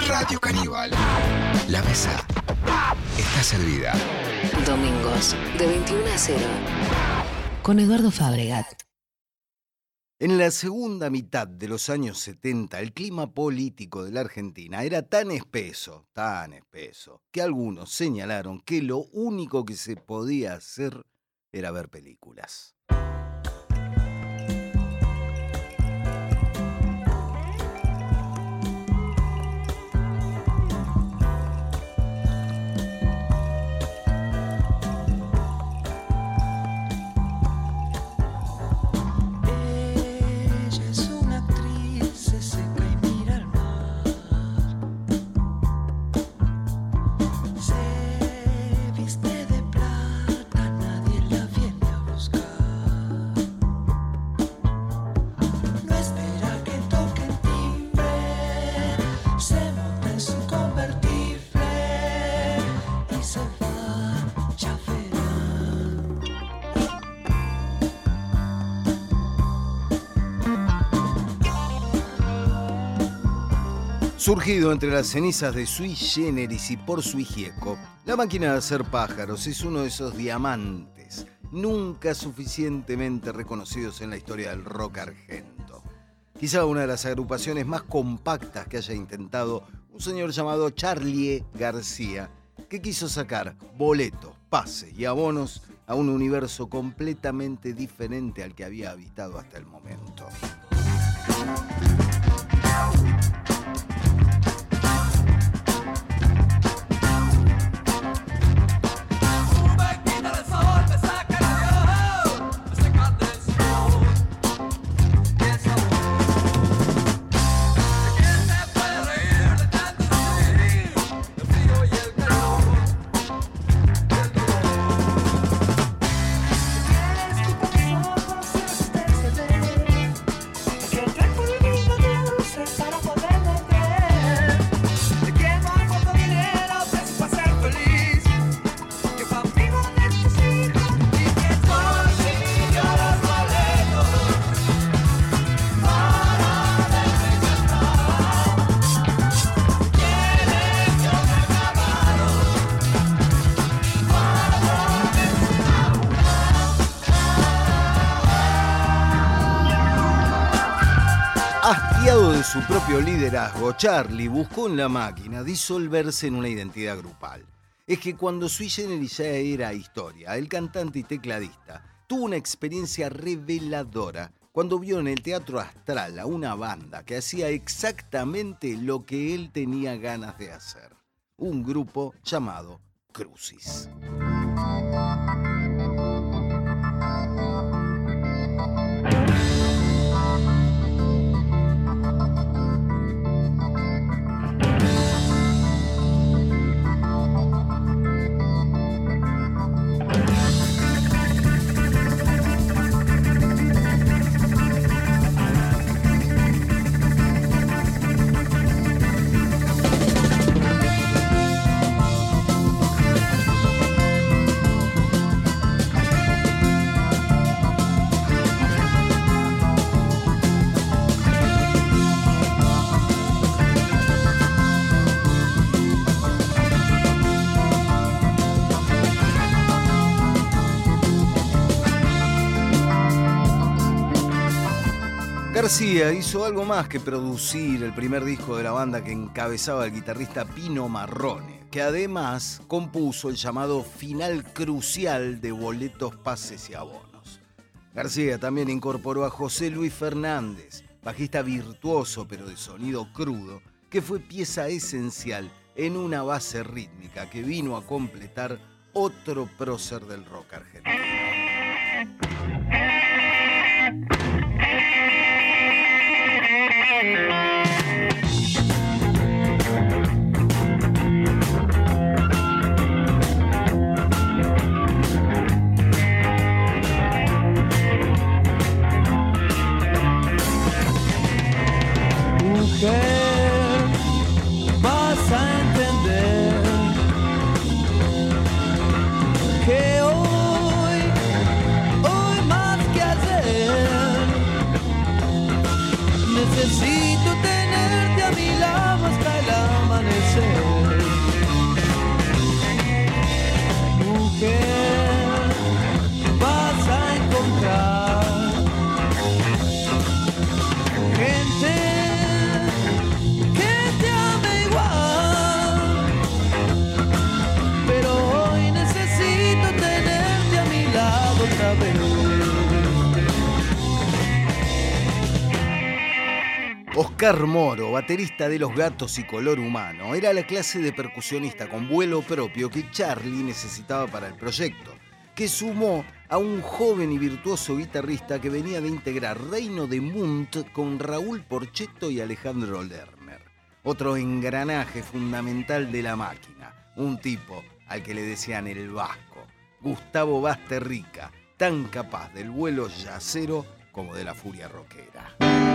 Radio Caníbal. La mesa está servida. Domingos, de 21 a 0. Con Eduardo Fabregat. En la segunda mitad de los años 70, el clima político de la Argentina era tan espeso, que algunos señalaron que lo único que se podía hacer era ver películas. Surgido entre las cenizas de Sui Generis y Por Sui Gieco, La máquina de hacer pájaros es uno de esos diamantes nunca suficientemente reconocidos en la historia del rock argento. Quizá una de las agrupaciones más compactas que haya intentado un señor llamado Charlie García, que quiso sacar boletos, pases y abonos a un universo completamente diferente al que había habitado hasta el momento. Hastiado de su propio liderazgo, Charlie buscó en La Máquina disolverse en una identidad grupal. Es que cuando Sui Generis ya era historia, el cantante y tecladista tuvo una experiencia reveladora cuando vio en el Teatro Astral a una banda que hacía exactamente lo que él tenía ganas de hacer. Un grupo llamado Crucis. García hizo algo más que producir el primer disco de la banda que encabezaba el guitarrista Pino Marrone, que además compuso el llamado final crucial de boletos, pases y abonos. García también incorporó a José Luis Fernández, bajista virtuoso pero de sonido crudo, que fue pieza esencial en una base rítmica que vino a completar otro prócer del rock argentino. Mujer, vas a entender que hoy más que ayer, necesito tenerte a mi lado hasta el amanecer. Oscar Moro, baterista de Los Gatos y Color Humano, era la clase de percusionista con vuelo propio que Charlie necesitaba para el proyecto, que sumó a un joven y virtuoso guitarrista que venía de integrar Reino de Munt con Raúl Porchetto y Alejandro Lerner. Otro engranaje fundamental de la máquina, un tipo al que le decían el Vasco, Gustavo Basterrica, tan capaz del vuelo yacero como de la furia rockera.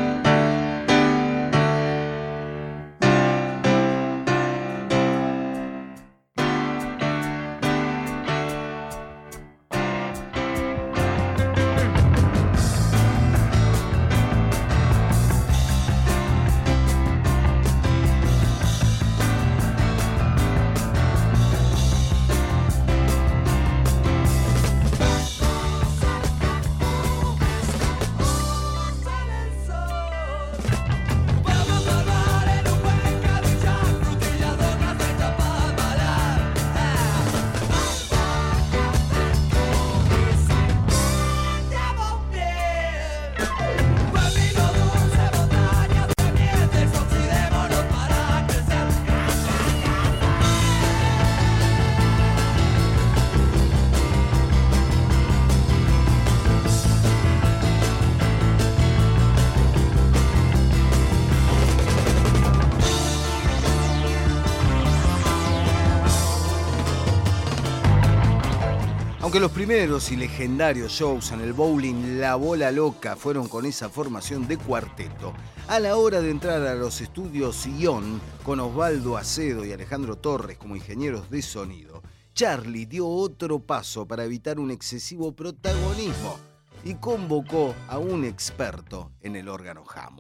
Aunque los primeros y legendarios shows en el bowling La Bola Loca fueron con esa formación de cuarteto, a la hora de entrar a los estudios Ion con Osvaldo Acedo y Alejandro Torres como ingenieros de sonido, Charlie dio otro paso para evitar un excesivo protagonismo y convocó a un experto en el órgano Hammond.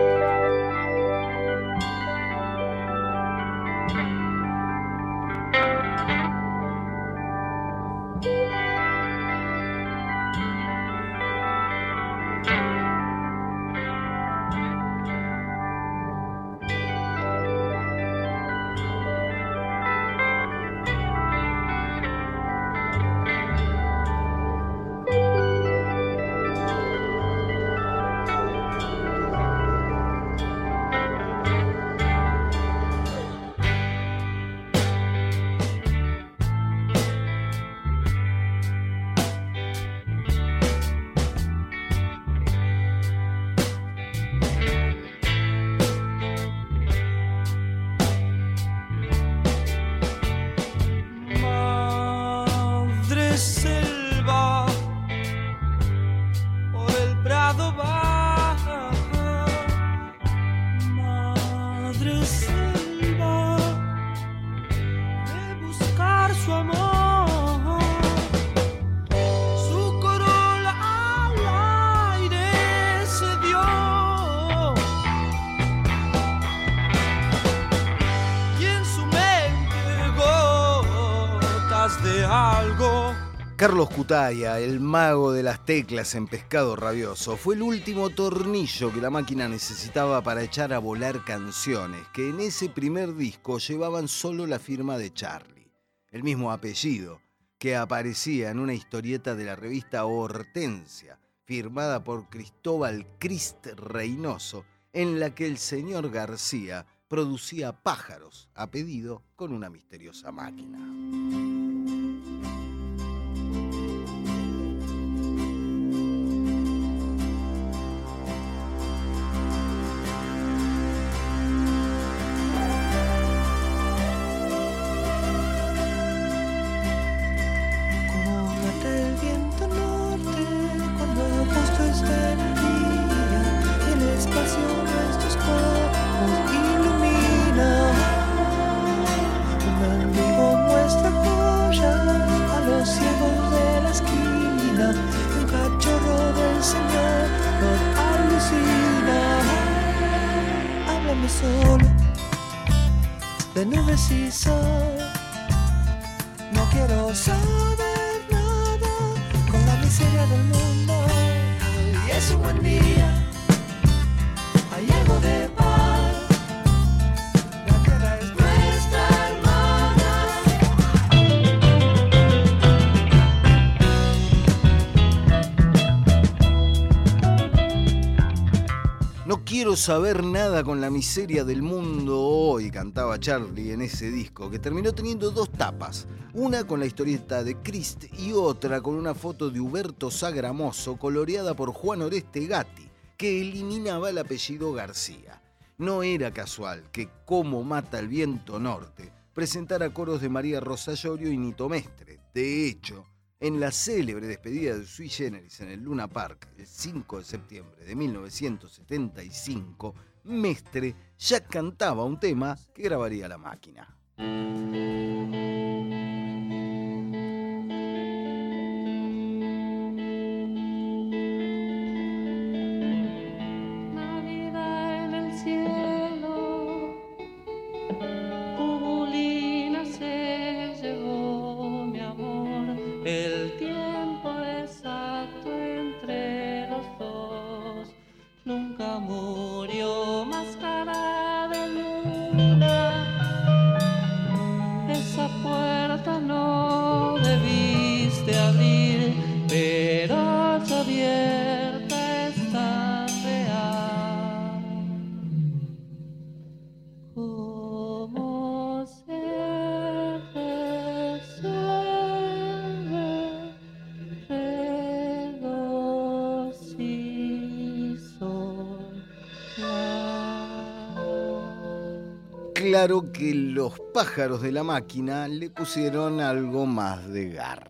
Carlos Cutaya, el mago de las teclas en Pescado Rabioso, fue el último tornillo que la máquina necesitaba para echar a volar canciones que en ese primer disco llevaban solo la firma de Charlie, el mismo apellido que aparecía en una historieta de la revista Hortensia, firmada por Cristóbal Crist Reynoso, en la que el señor García producía pájaros a pedido con una misteriosa máquina. Solo de nubes y sol, no quiero saber nada con la miseria del mundo. Y es un buen día, hay algo de paz, la tierra es nuestra hermana. No quiero quiero saber nada con la miseria del mundo hoy, cantaba Charlie en ese disco, que terminó teniendo 2 tapas. Una con la historieta de Crist y otra con una foto de Huberto Sagramoso coloreada por Juan Oreste Gatti, que eliminaba el apellido García. No era casual que Cómo mata el viento norte presentara coros de María Rosa Llorio y Nito Mestre. De hecho, en la célebre despedida de Sui Generis en el Luna Park el 5 de septiembre de 1975, Mestre ya cantaba un tema que grabaría La Máquina. Claro que los pájaros de La Máquina le pusieron algo más de garra.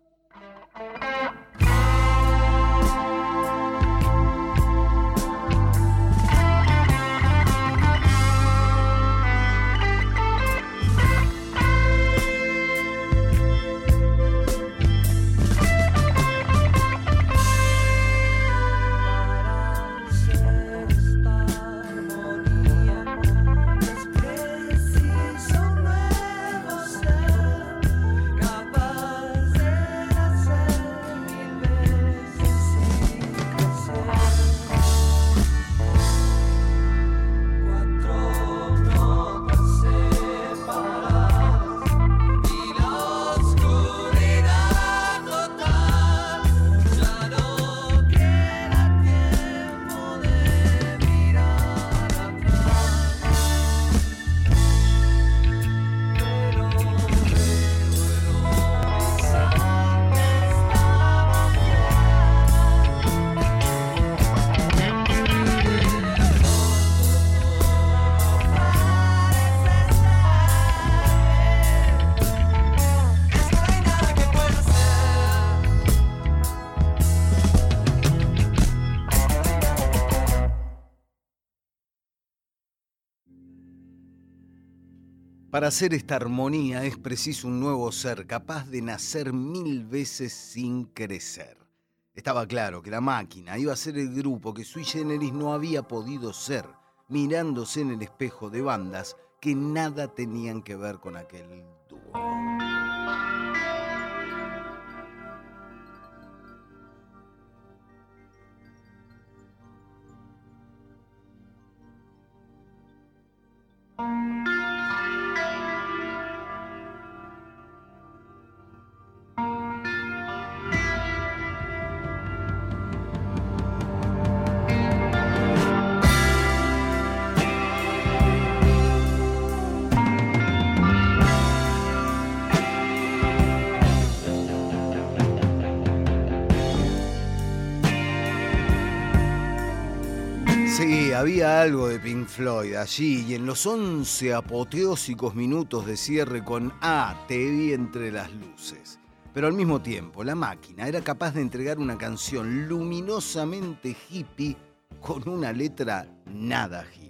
Para hacer esta armonía es preciso un nuevo ser capaz de nacer 1000 veces sin crecer. Estaba claro que La Máquina iba a ser el grupo que Sui Generis no había podido ser, mirándose en el espejo de bandas que nada tenían que ver con aquel dúo. Sí, había algo de Pink Floyd allí, y en los 11 apoteósicos minutos de cierre con Te vi entre las luces. Pero al mismo tiempo, La Máquina era capaz de entregar una canción luminosamente hippie con una letra nada hippie.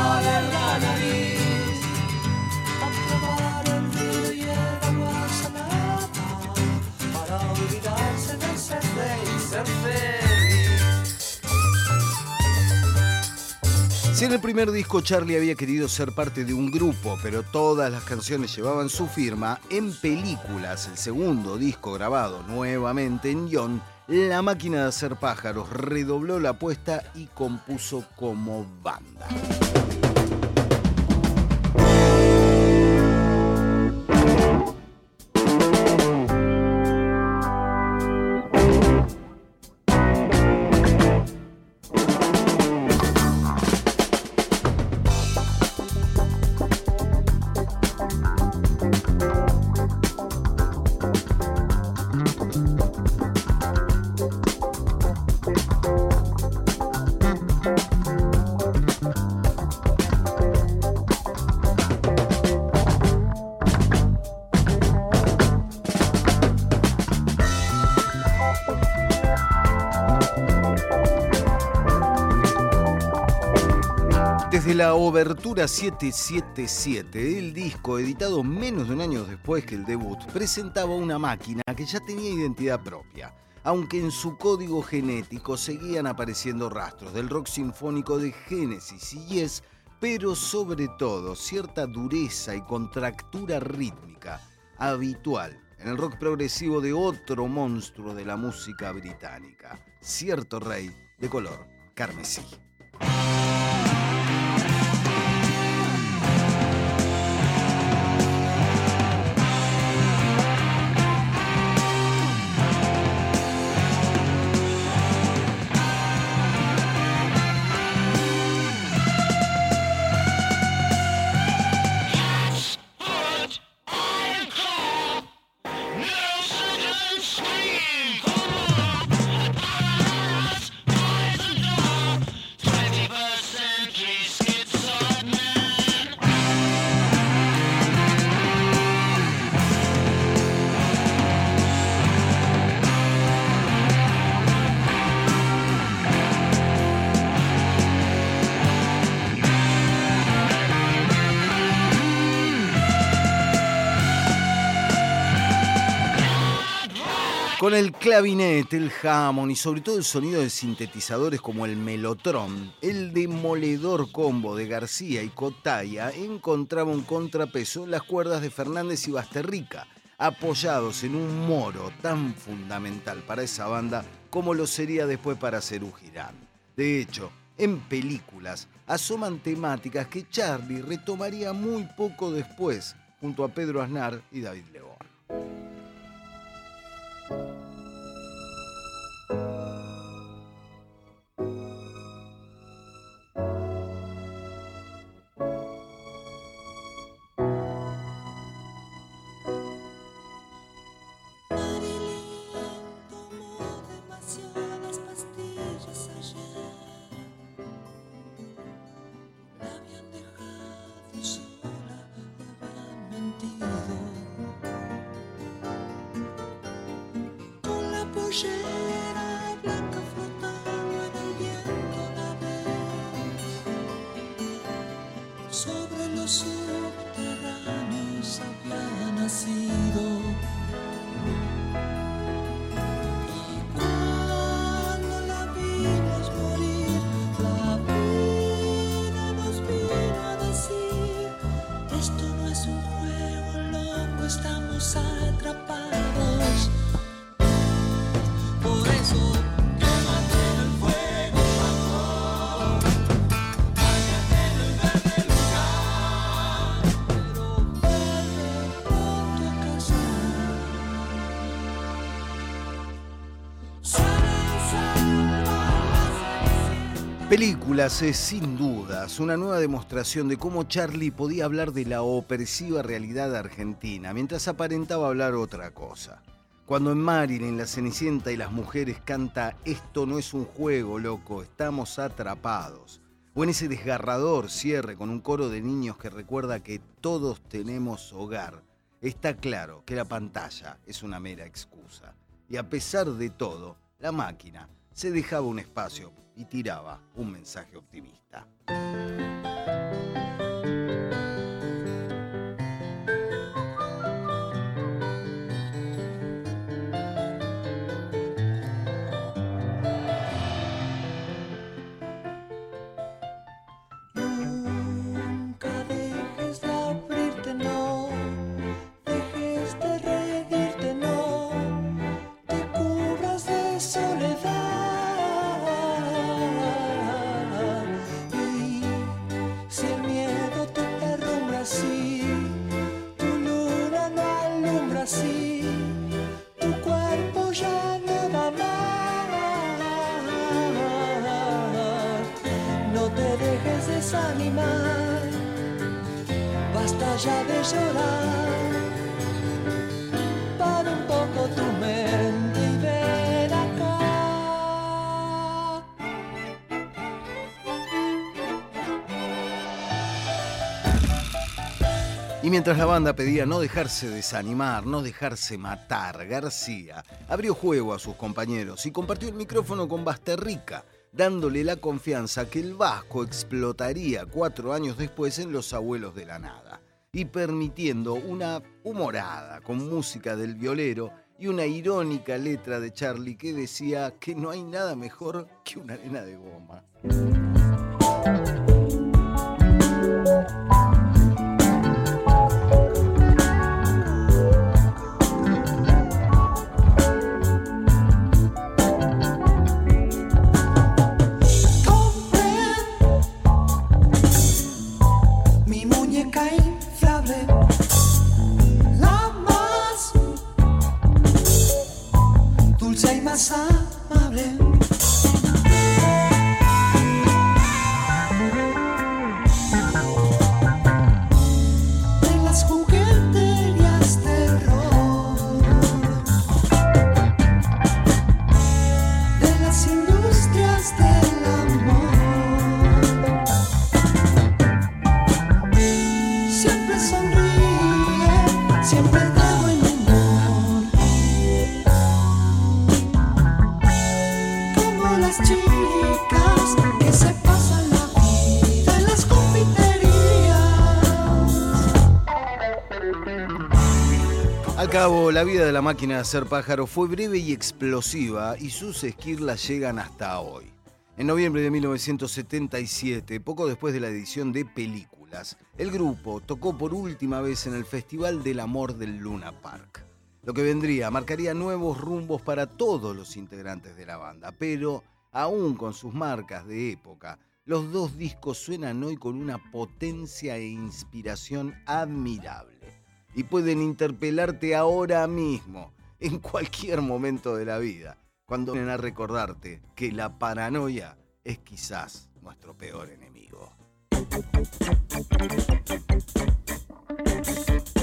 A probar el río y el agua salada. para olvidarse de ser rey y ser feliz. Si en el primer disco Charlie había querido ser parte de un grupo, pero todas las canciones llevaban su firma, en Películas, el segundo disco grabado nuevamente en guión, La Máquina de Hacer Pájaros redobló la apuesta y compuso como banda. Desde la obertura 777, el disco, editado menos de un año después que el debut, presentaba una máquina que ya tenía identidad propia, aunque en su código genético seguían apareciendo rastros del rock sinfónico de Genesis y Yes, pero sobre todo cierta dureza y contractura rítmica habitual en el rock progresivo de otro monstruo de la música británica, cierto rey de color carmesí. Con el clavinete, el Hammond y sobre todo el sonido de sintetizadores como el Mellotron, el demoledor combo de García y Cotaya encontraba un contrapeso en las cuerdas de Fernández y Basterrica, apoyados en un moro tan fundamental para esa banda como lo sería después para Serú Girán. De hecho, en Películas asoman temáticas que Charlie retomaría muy poco después, junto a Pedro Aznar y David Lebón. Películas es sin dudas una nueva demostración de cómo Charlie podía hablar de la opresiva realidad argentina mientras aparentaba hablar otra cosa. Cuando en Marilyn, la Cenicienta y las mujeres canta "Esto no es un juego, loco, estamos atrapados", o en ese desgarrador cierre con un coro de niños que recuerda que todos tenemos hogar, está claro que la pantalla es una mera excusa. Y a pesar de todo, la máquina se dejaba un espacio y tiraba un mensaje optimista. desanimar, basta ya de llorar, para un poco tu mente y ven acá. Y mientras la banda pedía no dejarse desanimar, no dejarse matar, García abrió juego a sus compañeros y compartió el micrófono con Basterrica, dándole la confianza que el vasco explotaría 4 años después en Los Abuelos de la Nada, y permitiendo una humorada con música del violero y una irónica letra de Charlie que decía que no hay nada mejor que una arena de goma. Más amable. De las jugueterías terror, de las industrias del amor, siempre sonríe, siempre da buen humor. Las chicas que se pasan la vida en las confiterías. Al cabo, la vida de la máquina de hacer pájaro fue breve y explosiva y sus esquirlas llegan hasta hoy. En noviembre de 1977, poco después de la edición de Películas, el grupo tocó por última vez en el Festival del Amor del Luna Park. Lo que vendría marcaría nuevos rumbos para todos los integrantes de la banda, pero aún con sus marcas de época, los 2 discos suenan hoy con una potencia e inspiración admirable y pueden interpelarte ahora mismo, en cualquier momento de la vida, cuando vienen a recordarte que la paranoia es quizás nuestro peor enemigo.